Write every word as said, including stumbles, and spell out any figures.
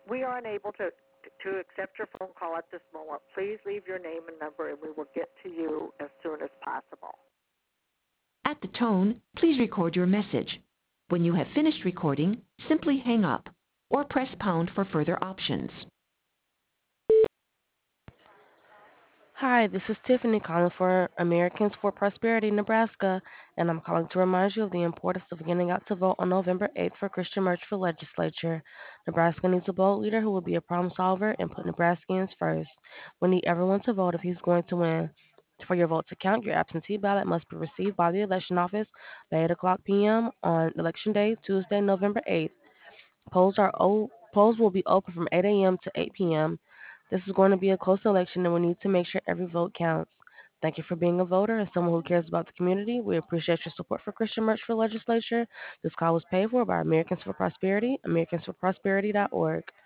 We are unable to to accept your phone call at this moment. Please leave your name and number, and we will get to you as soon as possible. At the tone, please record your message. When you have finished recording, simply hang up or press pound for further options. Hi, this is Tiffany calling for Americans for Prosperity, Nebraska, and I'm calling to remind you of the importance of getting out to vote on November eighth for Christian Merch for Legislature. Nebraska needs a bold leader who will be a problem solver and put Nebraskans first. We need everyone to vote if he's going to win. For your vote to count, your absentee ballot must be received by the election office by eight o'clock p m on Election Day, Tuesday, November eighth. Polls are o- polls will be open from eight a m to eight p m. This is going to be a close election, and we need to make sure every vote counts. Thank you for being a voter and someone who cares about the community. We appreciate your support for Christian Merch for Legislature. This call was paid for by Americans for Prosperity, americans for prosperity dot org.